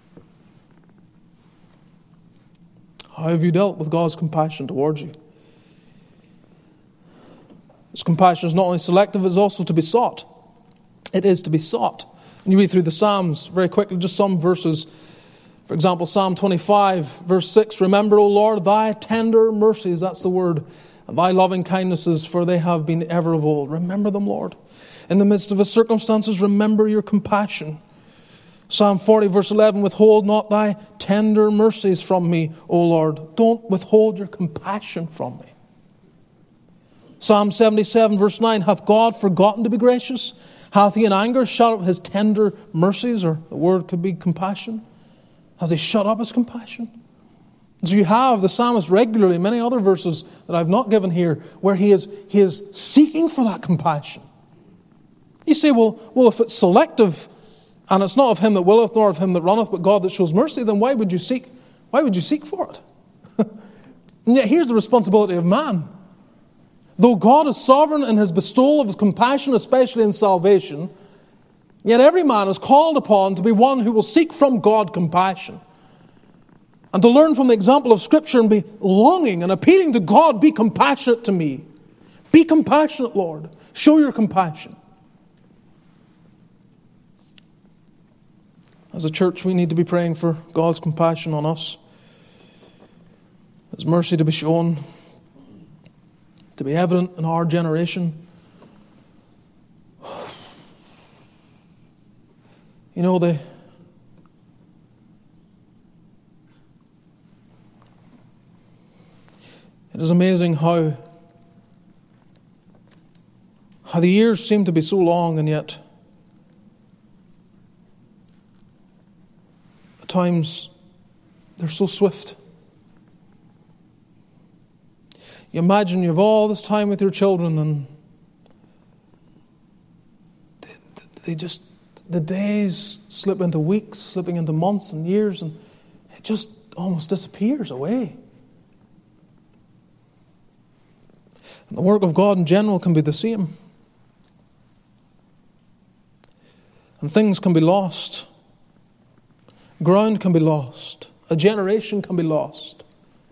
How have you dealt with God's compassion towards you? This compassion is not only selective, it is also to be sought. It is to be sought. And you read through the Psalms very quickly, just some verses. For example, Psalm twenty-five, verse six, remember, O Lord, thy tender mercies, that's the word, and thy loving kindnesses, for they have been ever of old. Remember them, Lord. In the midst of his circumstances, remember your compassion. Psalm forty, verse eleven, withhold not thy tender mercies from me, O Lord. Don't withhold your compassion from me. Psalm seventy-seven, verse nine, hath God forgotten to be gracious? Hath he in anger shut up his tender mercies? Or the word could be compassion. Has he shut up his compassion? So you have the psalmist regularly, many other verses that I've not given here, where he is, he is seeking for that compassion. You say, well, well, if it's selective, and it's not of him that willeth, nor of him that runneth, but God that shows mercy, then why would you seek, why would you seek for it? And yet here's the responsibility of man. Though God is sovereign in his bestowal of his compassion, especially in salvation, yet every man is called upon to be one who will seek from God compassion. And to learn from the example of Scripture and be longing and appealing to God, be compassionate to me. Be compassionate, Lord. Show your compassion. As a church, we need to be praying for God's compassion on us. His mercy to be shown, to be evident in our generation. You know, the it is amazing how how the years seem to be so long, and yet at times they're so swift. You imagine you have all this time with your children, and they, they just, the days slip into weeks, slipping into months and years, and it just almost disappears away. And the work of God in general can be the same. And things can be lost. Ground can be lost. A generation can be lost.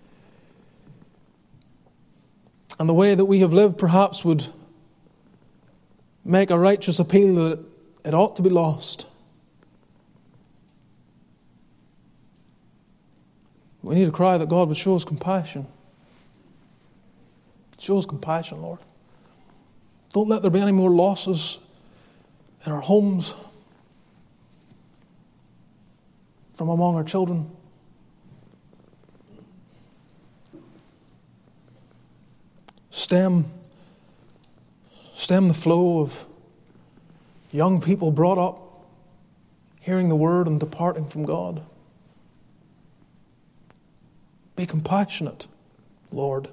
And the way that we have lived perhaps would make a righteous appeal that it ought to be lost. We need to cry that God would show us compassion. Show us compassion, Lord. Don't let there be any more losses in our homes, from among our children. Stem, stem the flow of young people brought up hearing the word and departing from God. Be compassionate, Lord.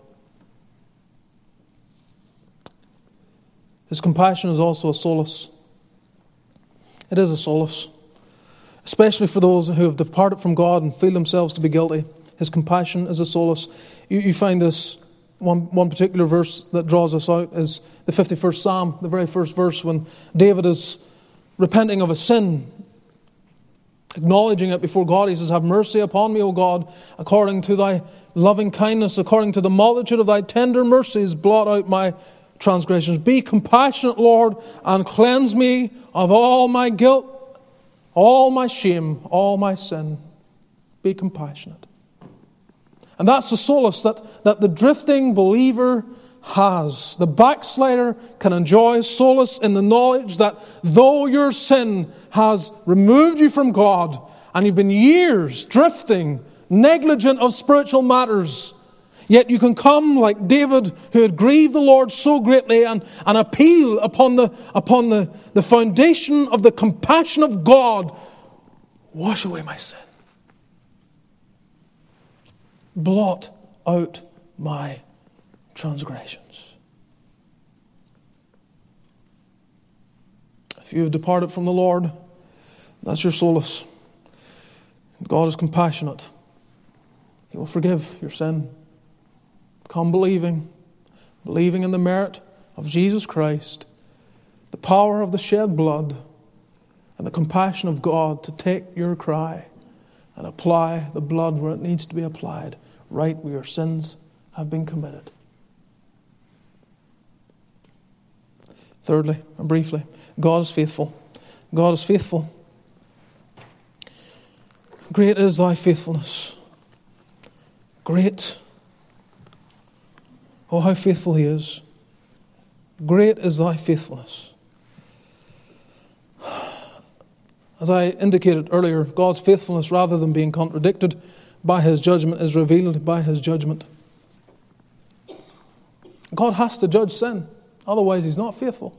His compassion is also a solace. It is a solace, especially for those who have departed from God and feel themselves to be guilty. His compassion is a solace. You, you find this one, one particular verse that draws us out is the fifty-first Psalm, the very first verse, when David is repenting of his sin, acknowledging it before God. He says, "Have mercy upon me, O God, according to thy loving kindness, according to the multitude of thy tender mercies, blot out my transgressions. Be compassionate, Lord, and cleanse me of all my guilt, all my shame, all my sin." Be compassionate. And that's the solace that, that the drifting believer has. The backslider can enjoy solace in the knowledge that though your sin has removed you from God and you've been years drifting, negligent of spiritual matters, yet you can come like David, who had grieved the Lord so greatly, and, and appeal upon the upon the, the foundation of the compassion of God. Wash away my sin. Blot out my transgressions. If you have departed from the Lord, that's your solace. God is compassionate. He will forgive your sin. Come believing, believing in the merit of Jesus Christ, the power of the shed blood, and the compassion of God to take your cry and apply the blood where it needs to be applied, right where your sins have been committed. Thirdly, and briefly, God is faithful. God is faithful. Great is thy faithfulness. Great. Oh, how faithful he is. Great is thy faithfulness. As I indicated earlier, God's faithfulness, rather than being contradicted by his judgment, is revealed by his judgment. God has to judge sin, otherwise he's not faithful.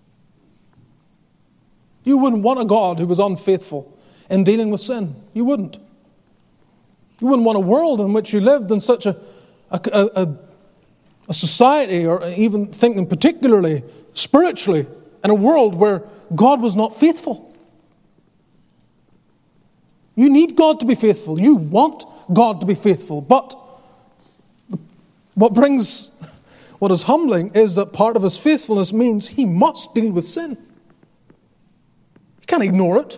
You wouldn't want a God who was unfaithful in dealing with sin. You wouldn't. You wouldn't want a world in which you lived in such a, a, a, a society, or even thinking particularly spiritually, in a world where God was not faithful. You need God to be faithful. You want God to be faithful. But what brings, what is humbling is that part of his faithfulness means he must deal with sin. You can't ignore it.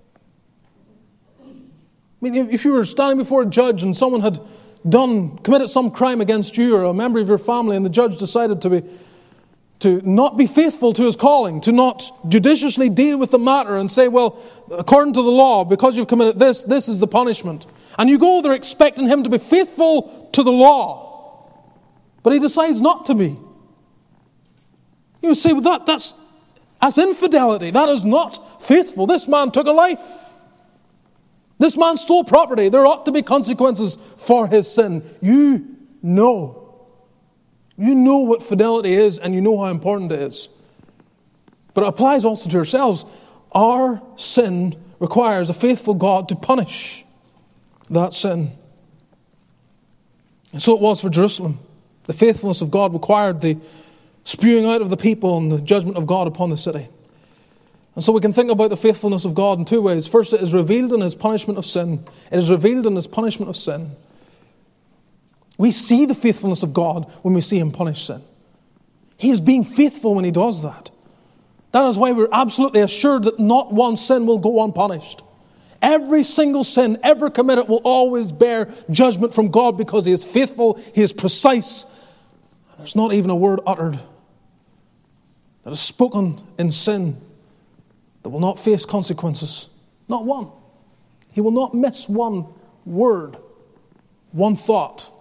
I mean, if you were standing before a judge and someone had done, committed some crime against you or a member of your family, and the judge decided to be, to not be faithful to his calling, to not judiciously deal with the matter and say, well, according to the law, because you've committed this, this is the punishment. And you go there expecting him to be faithful to the law, but he decides not to be. You say, well, that, that's, that's infidelity. That is not faithful. This man took a life. This man stole property. There ought to be consequences for his sin. You know. You know what fidelity is, and you know how important it is. But it applies also to ourselves. Our sin requires a faithful God to punish that sin. And so it was for Jerusalem. The faithfulness of God required the spewing out of the people and the judgment of God upon the city. And so we can think about the faithfulness of God in two ways. First, it is revealed in his punishment of sin. It is revealed in his punishment of sin. We see the faithfulness of God when we see him punish sin. He is being faithful when he does that. That is why we're absolutely assured that not one sin will go unpunished. Every single sin ever committed will always bear judgment from God because he is faithful, he is precise. There's not even a word uttered that is spoken in sin that will not face consequences. Not one. He will not miss one word, one thought.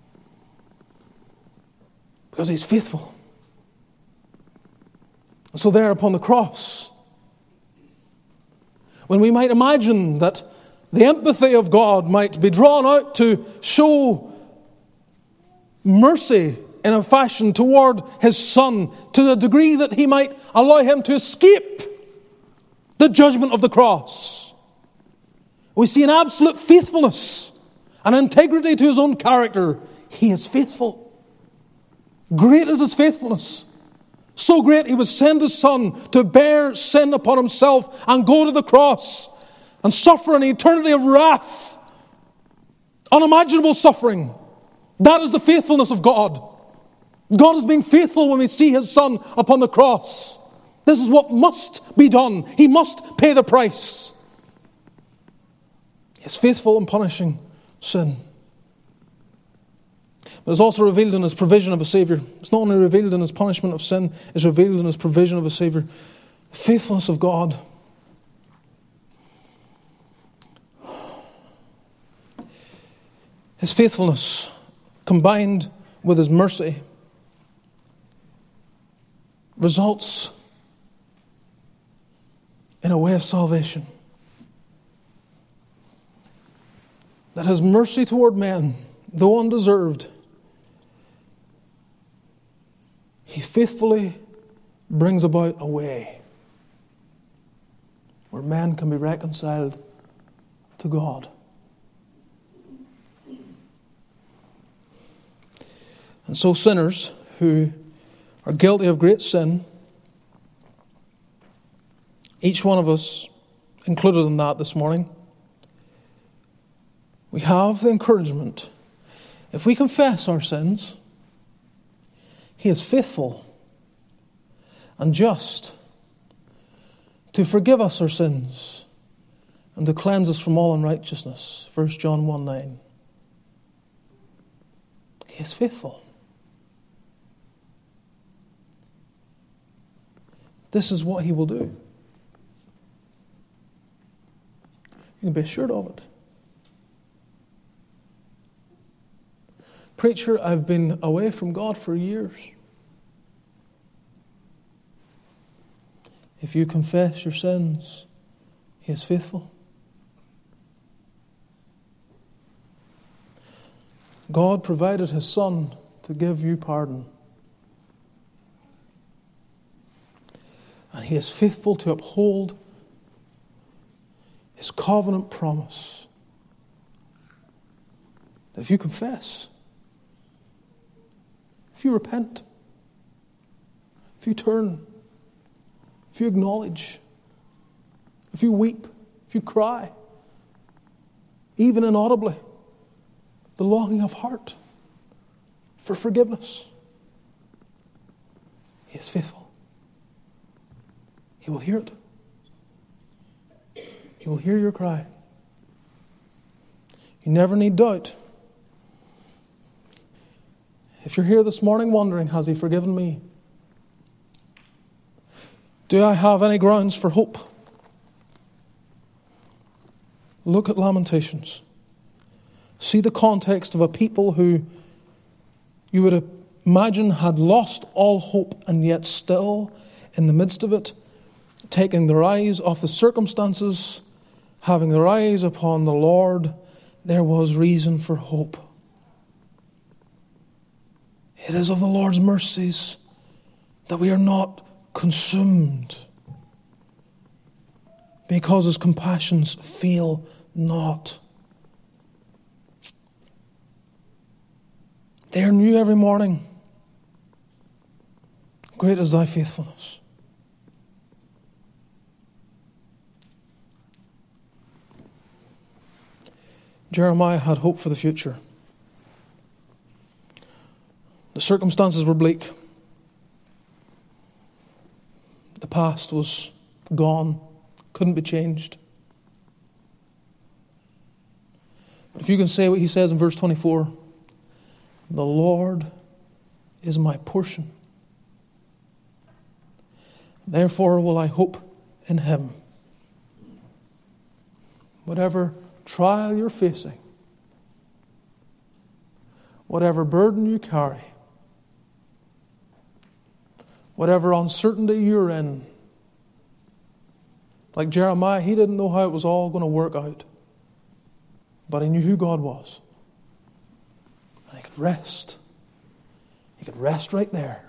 Because he's faithful. And so there upon the cross, when we might imagine that the empathy of God might be drawn out to show mercy in a fashion toward his Son, to the degree that he might allow him to escape the judgment of the cross, we see an absolute faithfulness, an integrity to his own character. He is faithful. Great is his faithfulness. So great he would send his Son to bear sin upon himself and go to the cross and suffer an eternity of wrath. Unimaginable suffering. That is the faithfulness of God. God is being faithful when we see his Son upon the cross. This is what must be done. He must pay the price. He is faithful in punishing sin. But it's also revealed in his provision of a Savior. It's not only revealed in his punishment of sin, it's revealed in his provision of a Savior. The faithfulness of God. His faithfulness combined with his mercy results in a way of salvation. That his mercy toward men, though undeserved, he faithfully brings about a way where man can be reconciled to God. And so sinners who are guilty of great sin, each one of us included in that this morning, we have the encouragement, if we confess our sins, he is faithful and just to forgive us our sins and to cleanse us from all unrighteousness. First John one nine. He is faithful. This is what he will do. You can be assured of it. Preacher, I've been away from God for years. If you confess your sins, he is faithful. God provided his Son to give you pardon. And he is faithful to uphold his covenant promise. That if you confess, if you repent, if you turn, if you acknowledge, if you weep, if you cry, even inaudibly, the longing of heart for forgiveness, he is faithful. He will hear it. He will hear your cry. You never need doubt. If you're here this morning wondering, has he forgiven me? Do I have any grounds for hope? Look at Lamentations. See the context of a people who you would imagine had lost all hope, and yet still, in the midst of it, taking their eyes off the circumstances, having their eyes upon the Lord, there was reason for hope. It is of the Lord's mercies that we are not consumed, because His compassions fail not. They are new every morning. Great is thy faithfulness. Jeremiah had hope for the future. The circumstances were bleak. The past was gone, couldn't be changed. But if you can say what he says in verse twenty-four, the Lord is my portion. Therefore will I hope in Him. Whatever trial you're facing, whatever burden you carry, whatever uncertainty you're in, like Jeremiah, he didn't know how it was all going to work out, but he knew who God was. And he could rest. He could rest right there.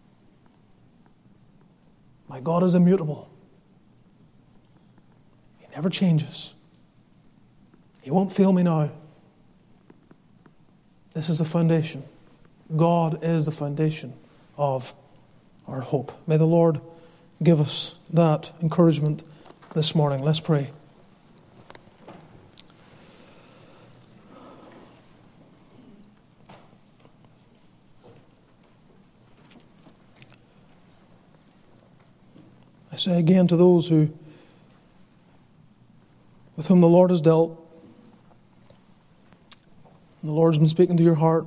My God is immutable. He never changes. He won't fail me now. This is the foundation. God is the foundation of our hope. May the Lord give us that encouragement this morning. Let's pray. I say again to those who, with whom the Lord has dealt, the Lord's been speaking to your heart.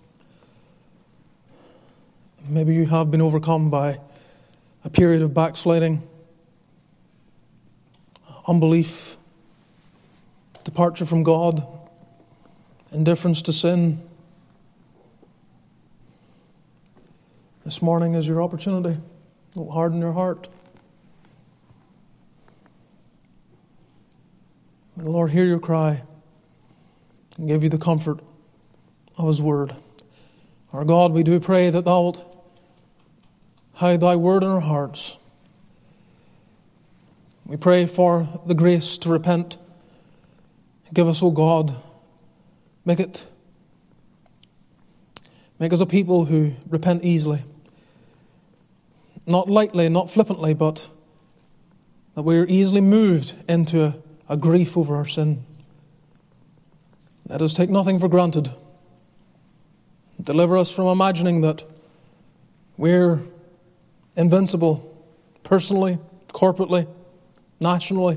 Maybe you have been overcome by a period of backsliding, unbelief, departure from God, indifference to sin. This morning is your opportunity. Don't harden your heart. May the Lord hear your cry and give you the comfort of His word. Our God, we do pray that Thou wilt hide Thy word in our hearts. We pray for the grace to repent. Give us, O God, make it, make us a people who repent easily. Not lightly, not flippantly, but that we are easily moved into a, a grief over our sin. Let us take nothing for granted. Deliver us from imagining that we're invincible, personally, corporately, nationally.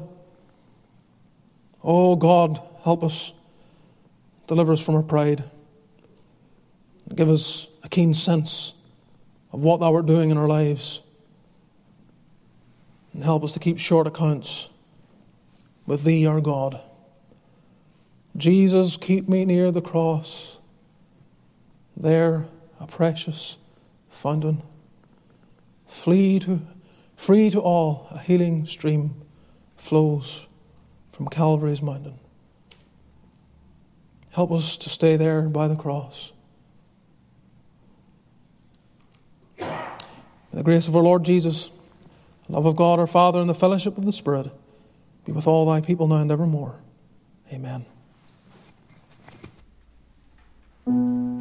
Oh God, help us. Deliver us from our pride. Give us a keen sense of what Thou art doing in our lives. And help us to keep short accounts with Thee, our God. Jesus, keep me near the cross. There, a precious fountain. Flee to, free to all, a healing stream flows from Calvary's mountain. Help us to stay there by the cross. May the grace of our Lord Jesus, the love of God our Father, and the fellowship of the Spirit be with all Thy people now and evermore. Amen.